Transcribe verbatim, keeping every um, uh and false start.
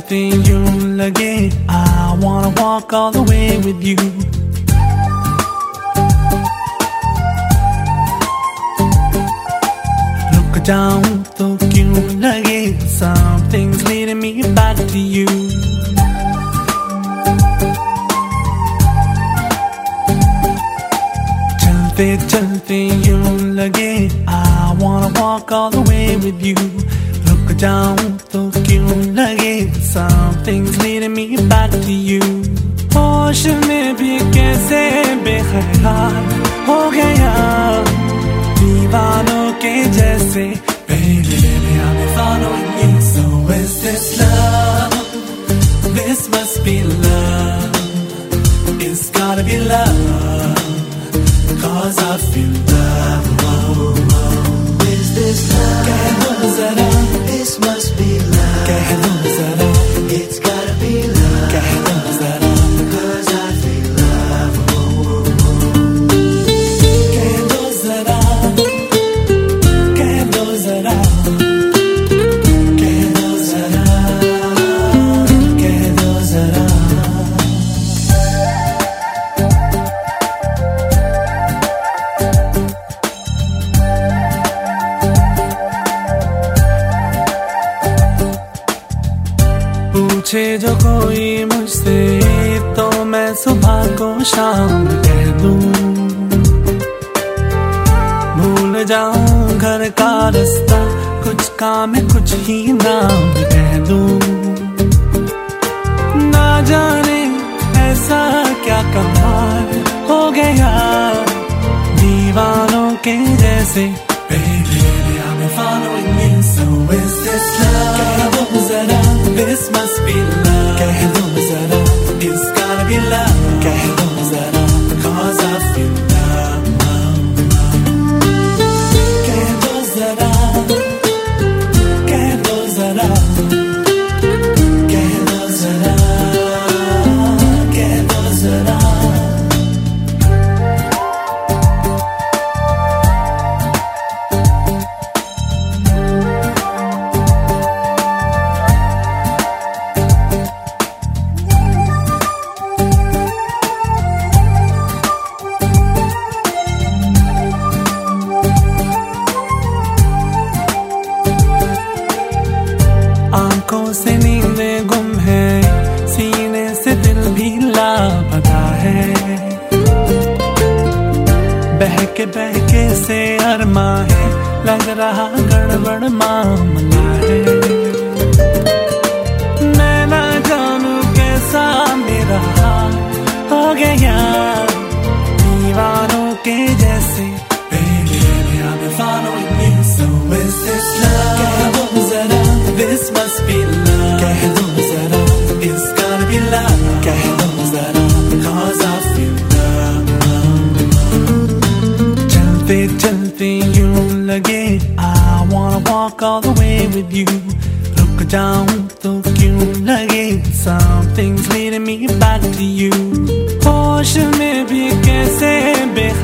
चलते यूं लगे I wanna walk all the way with you. रुक जाऊं तो क्यों लगे something's leading me back to you. चलते चलते यूं लगे I wanna walk all the way with you. रुक जाऊं तो क्यों लगे something's leading me back to you. होश में भी कैसे बेख्याल हो गया दीवानों के जैसे. Baby, baby, I'm following you. So is this love? This must be love. It's gotta be love. Cause I feel love. Whoa, whoa. Is this love? कह दो ज़रा. This must be love. कह दो ज़रा. It's gotta be love. कह दो ज़रा. Cause I feel love. Whoa, whoa. कह दो ज़रा. कह दो ज़रा. कह दो ज़रा. कह दो ज़रा. पूछे जो कोई मुझसे तो मैं सुबह को शाम कह दूं. भूल जाऊं घर का रास्ता कुछ काम कुछ ही नाम कह दूं. ना जाने ऐसा क्या कमाल हो गया दीवानों के जैसे. Baby, baby, I'm following you. So is this love? कह दो ज़रा. This must be love. कह दो ज़रा. It's gotta be love. कह दो ज़रा. Cause I feel love. कह दो ज़रा. कह दो ज़रा. कह दो ज़रा. कह दो ज़रा. आंखों से नींदें गुम है सीने से दिल भी लापता है. बहके बहके से अरमा है लग रहा गड़बड़ मामला है. मैं ना जानू कैसा मेरा हाल हो गया दीवानों के जैसे. Baby, baby, I'm following you. So is this love? कह दो ज़रा. This must be love. कह दो ज़रा. It's gotta be love. कह दो ज़रा. Cause I feel love. चलते चलते यूं लगे I wanna walk all the way with you. रुक जाऊं तो क्यों लगे something's leading me back to you. होश में भी कैसे बे